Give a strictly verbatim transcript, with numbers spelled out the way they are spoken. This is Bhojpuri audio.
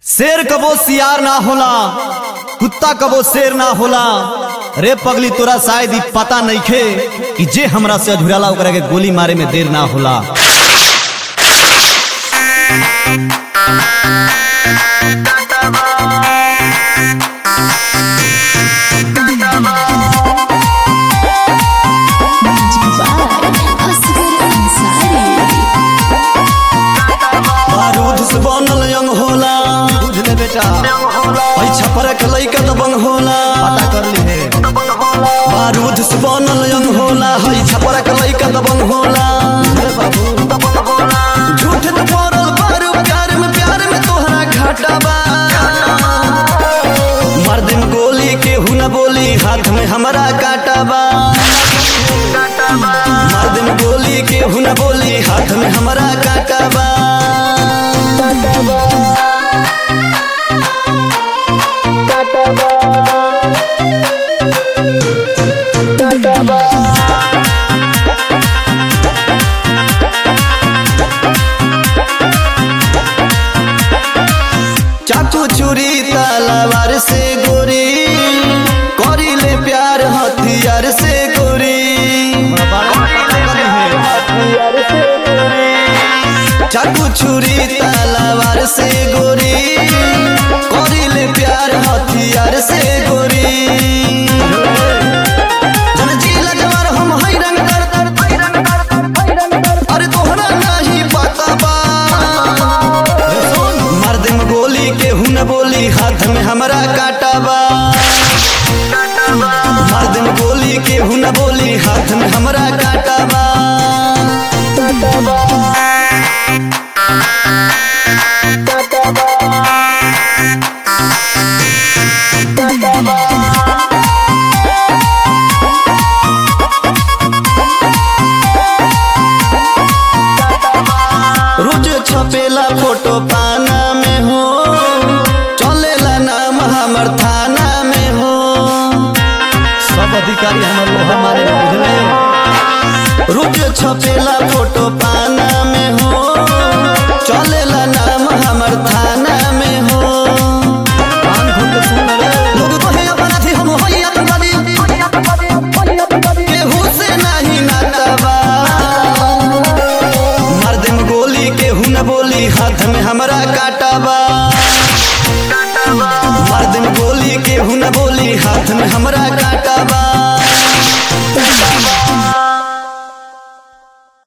शेर कबो सियार ना होला, कुत्ता कबो शेर ना होला। रे पगली तोरा शायद ही पता नहीं खे कि जे हमरा से अधुराला ओकरा के गोली मारे में देर ना होला। बारूद से बनल यंग होला, बुझले बेटा भाई छपरा के लइका दबंग होला, पता कर ली है। बारूद से बनल यंग होला, हई छपरा के लइका दबंग होला। झूठ तो पड़ल बारू प्यार में, प्यार में तोहरा घाटा बा। मार दिन गोली केहू न बोली, हाथ में हमारा काटा बा। मार दिन गोली केहू न बोली, हाथ में हमारा काटा बा। चाकू छुरी तलवार से गोरी, करी ले प्यार हथियार से गोरी। चाकू छुरी तलवार से गोरी, करी ले प्यार हथियार से गोरी। जन जिला जवार हम हई रंग कर, अरे तोहरा नहीं पता बा। मार दे में गोली केहू न बोली, हाथ में हमारा काटा बा। मार दे में गोली केहू न बोली, हाथ में हमारा काटा बा। रोज छपेला फोटो पाना में हो, चलेला नाम हमर थाना में हो। सब अधिकारी हमर लोहा मारे बुझले। रोज छपेला फोटो पाना में हो, चलेला नाम हमर थाना में हो। कान खोल के सुन रे, लोग कहे अपना थी हम होई आतंकवादी, केहू से नहीं नाता बा। मार दे में गोली केहू न बोली, हाथ में हमारा काटा बा। मार दे में गोली केहू न बोली, हाथ में हमारा